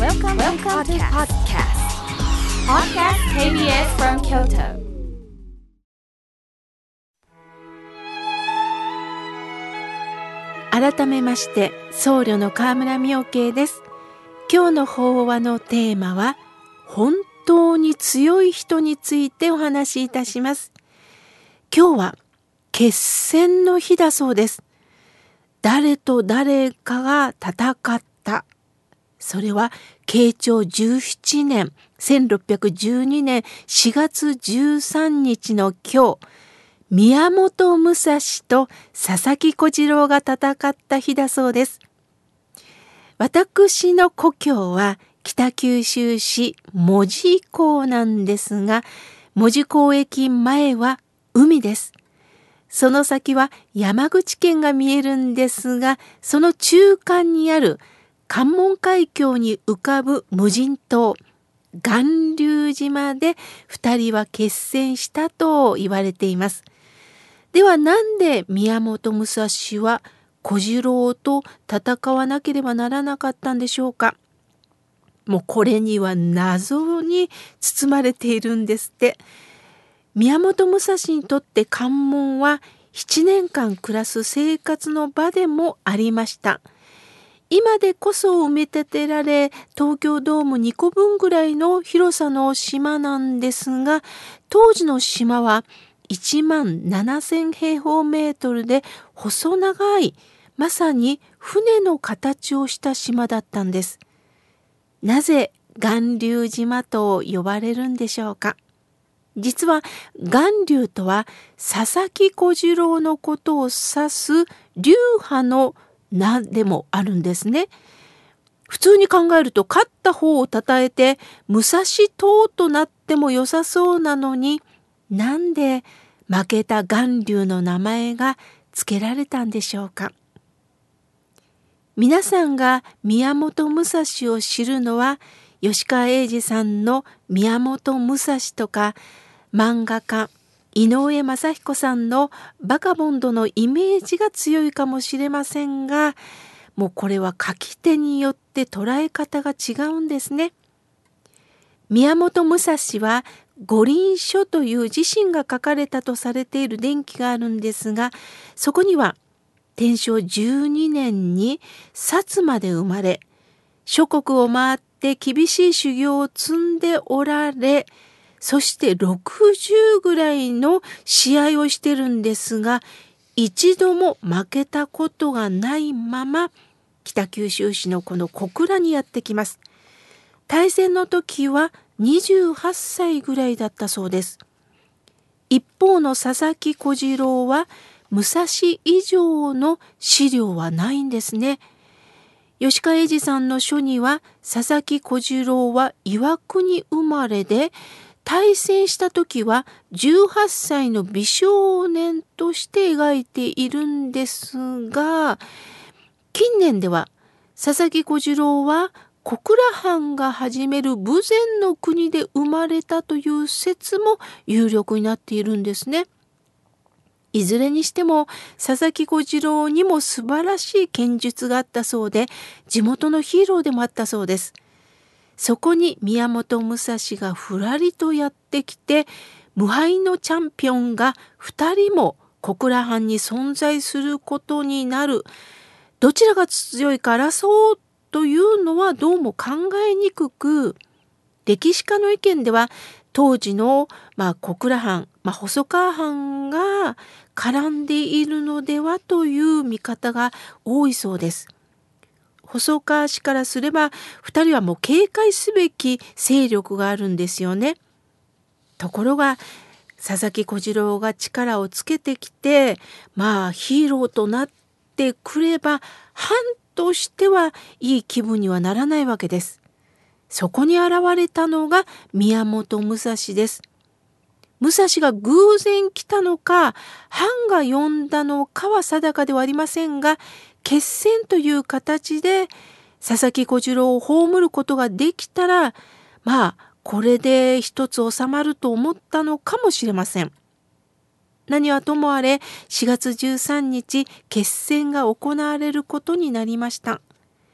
Welcome to podcast. Podcast KBS from Kyoto. 改めまして僧侶の河村妙慶です。今日の法話のテーマは本当に強い人についてお話しいたします。今日は決戦の日だそうです。誰と誰かが戦った。それは慶長17年1612年4月13日の今日、宮本武蔵と佐々木小次郎が戦った日だそうです。私の故郷は北九州市門司港なんですが、門司港駅前は海です。その先は山口県が見えるんですが、その中間にある関門海峡に浮かぶ無人島、巌流島で2人は決戦したと言われています。ではなんで宮本武蔵は小次郎と戦わなければならなかったんでしょうか。もうこれには謎に包まれているんですって。宮本武蔵にとって関門は7年間暮らす生活の場でもありました。今でこそ埋め立てられ、東京ドーム2個分ぐらいの広さの島なんですが、当時の島は1万7000平方メートルで細長い、まさに船の形をした島だったんです。なぜ巌流島と呼ばれるんでしょうか。実は巌流とは佐々木小次郎のことを指す流派の名でもあるんですね。普通に考えると勝った方を称えて武蔵党となっても良さそうなのに、なんで負けた巌流の名前が付けられたんでしょうか。皆さんが宮本武蔵を知るのは吉川英治さんの宮本武蔵とか、漫画家井上雅彦さんのバカボンドのイメージが強いかもしれませんが、もうこれは書き手によって捉え方が違うんですね。宮本武蔵は五輪書という自身が書かれたとされている伝記があるんですが、そこには天正12年に薩摩で生まれ、諸国を回って厳しい修行を積んでおられ、そして60ぐらいの試合をしてるんですが、一度も負けたことがないまま北九州市のこの小倉にやってきます。対戦の時は28歳ぐらいだったそうです。一方の佐々木小次郎は武蔵以上の資料はないんですね。吉川英治さんの書には佐々木小次郎は岩国生まれで、対戦した時は18歳の美少年として描いているんですが、近年では佐々木小次郎は小倉藩が始める豊前の国で生まれたという説も有力になっているんですね。いずれにしても佐々木小次郎にも素晴らしい剣術があったそうで、地元のヒーローでもあったそうです。そこに宮本武蔵がふらりとやってきて、無敗のチャンピオンが2人も小倉藩に存在することになる。どちらが強いか争おうというのはどうも考えにくく、歴史家の意見では当時の小倉藩、細川藩が絡んでいるのではという見方が多いそうです。細川氏からすれば2人はもう警戒すべき勢力があるんですよね。ところが佐々木小次郎が力をつけてきて、ヒーローとなってくれば藩としてはいい気分にはならないわけです。そこに現れたのが宮本武蔵です。武蔵が偶然来たのか、藩が呼んだのかは定かではありませんが、決戦という形で佐々木小次郎を葬ることができたら、これで一つ収まると思ったのかもしれません。何はともあれ4月13日決戦が行われることになりました。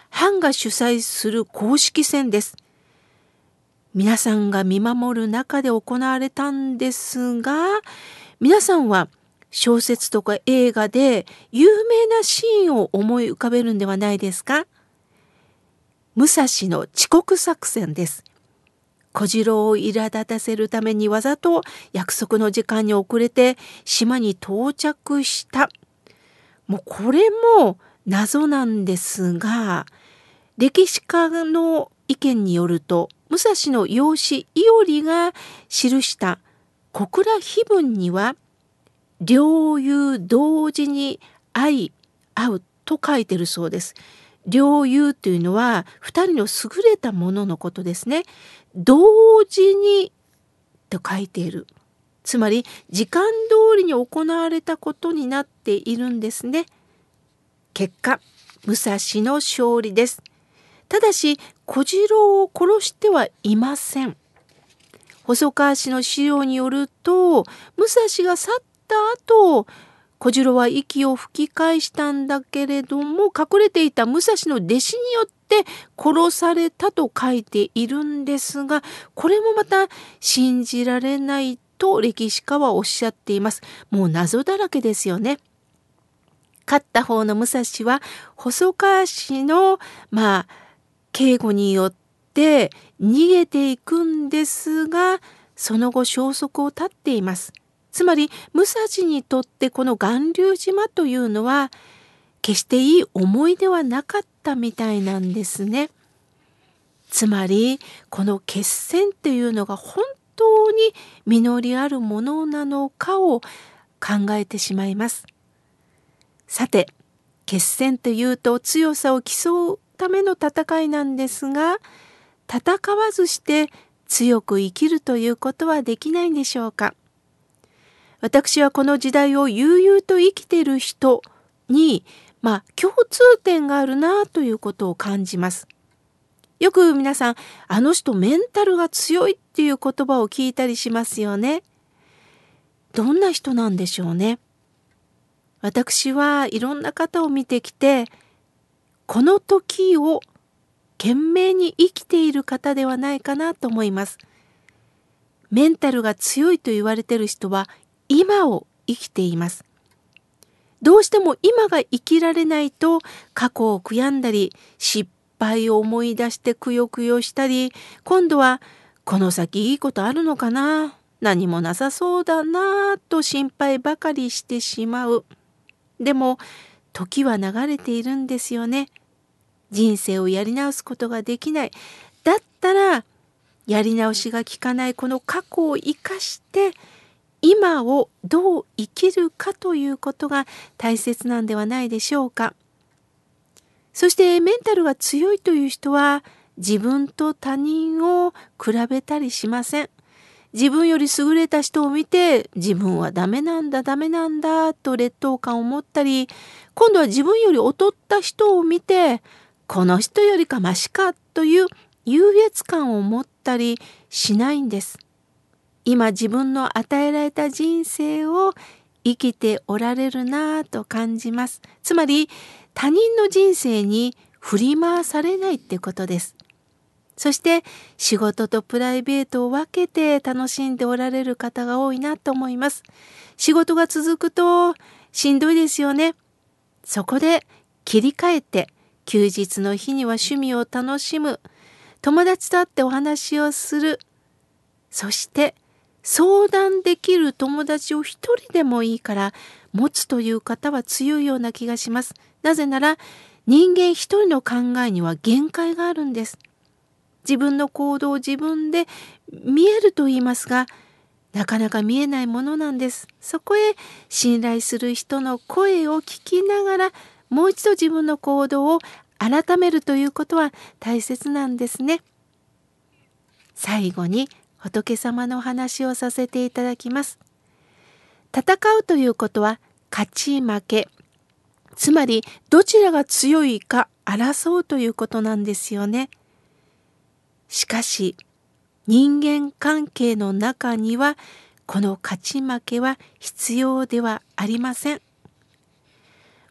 藩が主催する公式戦です。皆さんが見守る中で行われたんですが、皆さんは小説とか映画で有名なシーンを思い浮かべるんではないですか？武蔵の遅刻作戦です。小次郎を苛立たせるためにわざと約束の時間に遅れて島に到着した。もうこれも謎なんですが、歴史家の意見によると、武蔵の養子伊織が記した小倉碑文には、両友同時に会うと書いてるそうです。両友というのは二人の優れたもののことですね。同時にと書いている。つまり時間通りに行われたことになっているんですね。結果、武蔵の勝利です。ただし小次郎を殺してはいません。細川氏の資料によると、武蔵が去った後、小次郎は息を吹き返したんだけれども、隠れていた武蔵の弟子によって殺されたと書いているんですが、これもまた信じられないと歴史家はおっしゃっています。もう謎だらけですよね。勝った方の武蔵は細川氏の警護によって逃げていくんですが、その後消息を絶っています。つまり武蔵にとってこの巌流島というのは決していい思い出はなかったみたいなんですね。つまりこの決戦というのが本当に実りあるものなのかを考えてしまいます。さて、決戦というと強さを競うための戦いなんですが、戦わずして強く生きるということはできないんでしょうか。私はこの時代を悠々と生きている人に、共通点があるなということを感じます。よく皆さん、あの人メンタルが強いっていう言葉を聞いたりしますよね。どんな人なんでしょうね。私はいろんな方を見てきて、この時を懸命に生きている方ではないかなと思います。メンタルが強いと言われている人は今を生きています。どうしても今が生きられないと過去を悔やんだり、失敗を思い出してくよくよしたり、今度はこの先いいことあるのかな、何もなさそうだなと心配ばかりしてしまう。でも時は流れているんですよね。人生をやり直すことができない。だったらやり直しが効かないこの過去を生かして今をどう生きるかということが大切なんではないでしょうか。そしてメンタルが強いという人は自分と他人を比べたりしません。自分より優れた人を見て自分はダメなんだと劣等感を持ったり、今度は自分より劣った人を見てこの人よりかマシかという優越感を持ったりしないんです。今自分の与えられた人生を生きておられるなぁと感じます。つまり他人の人生に振り回されないってことです。そして仕事とプライベートを分けて楽しんでおられる方が多いなと思います。仕事が続くとしんどいですよね。そこで切り替えて休日の日には趣味を楽しむ、友達と会ってお話をする、そして相談できる友達を一人でもいいから持つという方は強いような気がします。なぜなら人間一人の考えには限界があるんです。自分の行動を自分で見えると言いますが、なかなか見えないものなんです。そこへ信頼する人の声を聞きながらもう一度自分の行動を改めるということは大切なんですね。最後に仏様のお話をさせていただきます。戦うということは勝ち負け、つまりどちらが強いか争うということなんですよね。しかし人間関係の中にはこの勝ち負けは必要ではありません。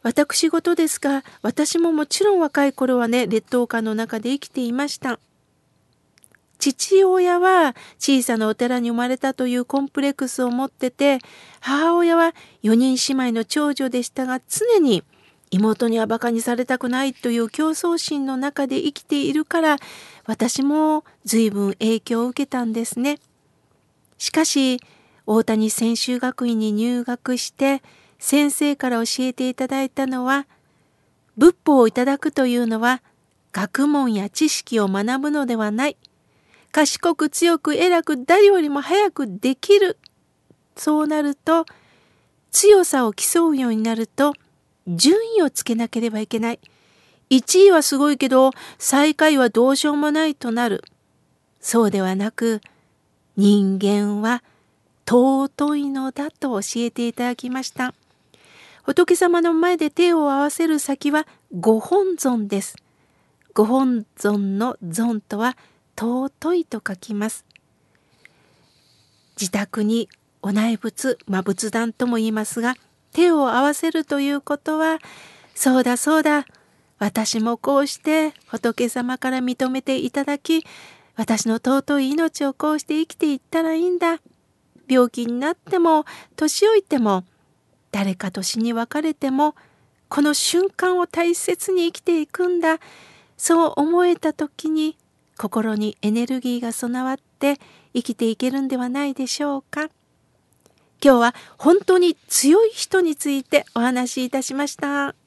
私事ですが、私ももちろん若い頃はね、劣等感の中で生きていました。父親は小さなお寺に生まれたというコンプレックスを持ってて、母親は4人姉妹の長女でしたが、常に妹にはバカにされたくないという競争心の中で生きているから、私も随分影響を受けたんですね。しかし、大谷専修学院に入学して、先生から教えていただいたのは、仏法をいただくというのは、学問や知識を学ぶのではない。賢く強く偉く誰よりも早くできる。そうなると、強さを競うようになると、順位をつけなければいけない。1位はすごいけど、最下位はどうしようもないとなる。そうではなく、人間は尊いのだと教えていただきました。仏様の前で手を合わせる先はご本尊です。ご本尊の尊とは尊いと書きます。自宅にお内仏、仏壇とも言いますが、手を合わせるということは、そうだそうだ、私もこうして仏様から認めていただき、私の尊い命をこうして生きていったらいいんだ。病気になっても、年老いても、誰かと死に別れても、この瞬間を大切に生きていくんだ。そう思えた時に、心にエネルギーが備わって生きていけるんではないでしょうか。今日は本当に強い人についてお話しいたしました。